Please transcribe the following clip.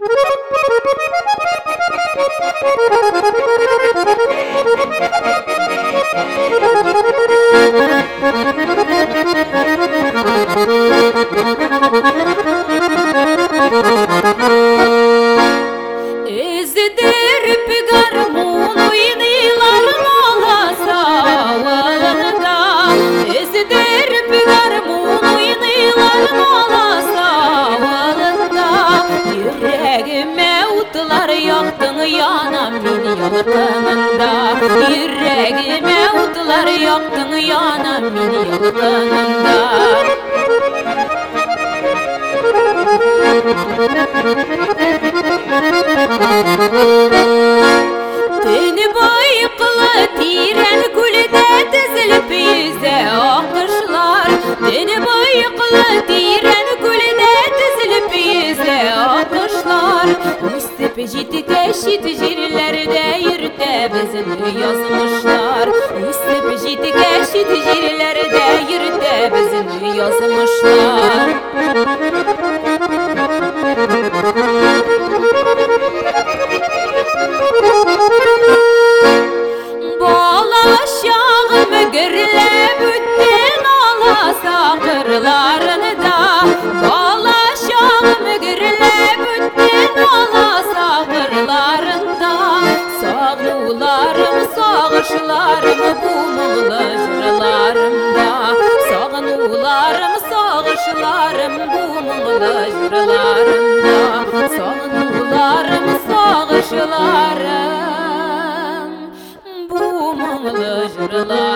Ezdirip garmon oynaylar mola sağlığında. Ezdirip garmon oynaylar mola sağlığında. Yüreğime utlar yaktın yanam beni yalıtımında. Yüreğime utlar yaktın yanam beni yalıtımında. Teni bayıklı tiren gülde dizilip yüze akışlar. Teni bayıklı tiren gülde dizilip yüze akışlar. Üstüp jitik eşit jirlerde yürüte bizini yazmışlar. Üstüp jitik eşit jirlerde yürüte bizini yazmışlar. Balaşağım gürlep ütten ala sakırlarını da. Balaşağım gürlep ütten ala sakırlarında. Sağnularım sağışlarım bu muğla jırlarımda. Sağnularım sağışlarım bu muğla jırlarımda. Sağnularım sağışlarım bu muğla jırlarımda.